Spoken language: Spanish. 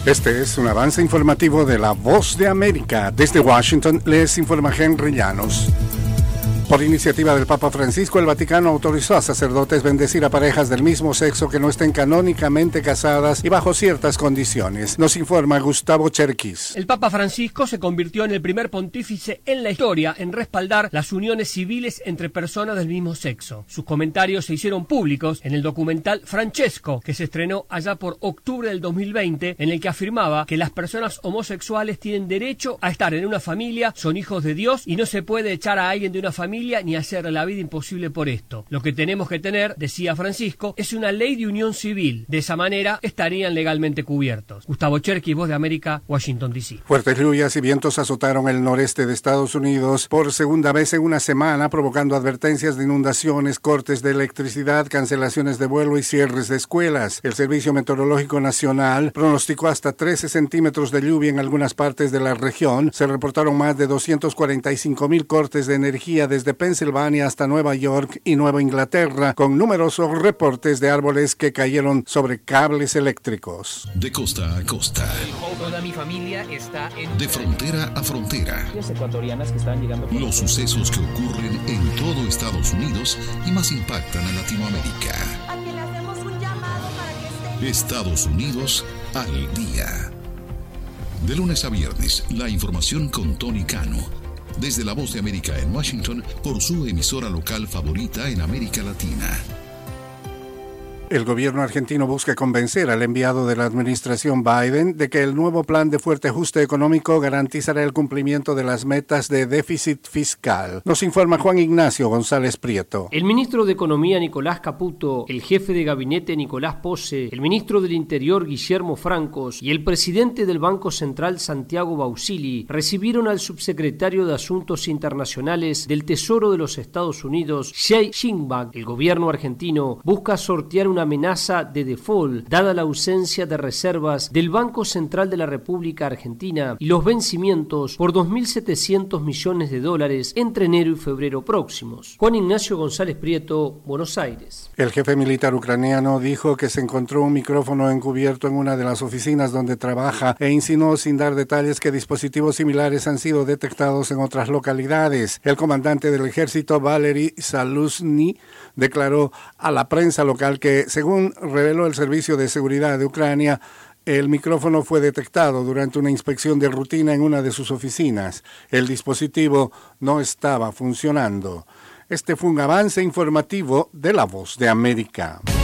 Este es un avance informativo de La Voz de América. Desde Washington les informa Henry Llanos. Por iniciativa del Papa Francisco, el Vaticano autorizó a sacerdotes bendecir a parejas del mismo sexo que no estén canónicamente casadas y bajo ciertas condiciones. Nos informa Gustavo Cherkis. El Papa Francisco se convirtió en el primer pontífice en la historia en respaldar las uniones civiles entre personas del mismo sexo. Sus comentarios se hicieron públicos en el documental Francesco, que se estrenó allá por octubre del 2020, en el que afirmaba que las personas homosexuales tienen derecho a estar en una familia, son hijos de Dios y no se puede echar a alguien de una familia ni hacer la vida imposible por esto. Lo que tenemos que tener, decía Francisco, es una ley de unión civil. De esa manera estarían legalmente cubiertos. Gustavo Cherkis, Voz de América, Washington, D.C. Fuertes lluvias y vientos azotaron el noreste de Estados Unidos por segunda vez en una semana, provocando advertencias de inundaciones, cortes de electricidad, cancelaciones de vuelo y cierres de escuelas. El Servicio Meteorológico Nacional pronosticó hasta 13 centímetros de lluvia en algunas partes de la región. Se reportaron más de 245,000 cortes de energía desde Pensilvania hasta Nueva York y Nueva Inglaterra, con numerosos reportes de árboles que cayeron sobre cables eléctricos. De costa a costa. Toda mi familia está en... De frontera a frontera. Ecuatorianas que están llegando... Los sucesos que ocurren en todo Estados Unidos y más impactan a Latinoamérica. A quien le hacemos un llamado para que esté... Estados Unidos al día. De lunes a viernes, la información con Tony Cano. Desde La Voz de América en Washington, por su emisora local favorita en América Latina. El gobierno argentino busca convencer al enviado de la administración Biden de que el nuevo plan de fuerte ajuste económico garantizará el cumplimiento de las metas de déficit fiscal. Nos informa Juan Ignacio González Prieto. El ministro de Economía Nicolás Caputo, el jefe de gabinete Nicolás Pose, el ministro del Interior Guillermo Francos y el presidente del Banco Central Santiago Bausili recibieron al subsecretario de Asuntos Internacionales del Tesoro de los Estados Unidos, Jay Sheinbaum. El gobierno argentino busca sortear una amenaza de default, dada la ausencia de reservas del Banco Central de la República Argentina y los vencimientos por $2.700 millones entre enero y febrero próximos. Juan Ignacio González Prieto, Buenos Aires. El jefe militar ucraniano dijo que se encontró un micrófono encubierto en una de las oficinas donde trabaja e insinuó sin dar detalles que dispositivos similares han sido detectados en otras localidades. El comandante del ejército, Valery Zaluzny, declaró a la prensa local que, según reveló el Servicio de Seguridad de Ucrania, el micrófono fue detectado durante una inspección de rutina en una de sus oficinas. El dispositivo no estaba funcionando. Este fue un avance informativo de La Voz de América.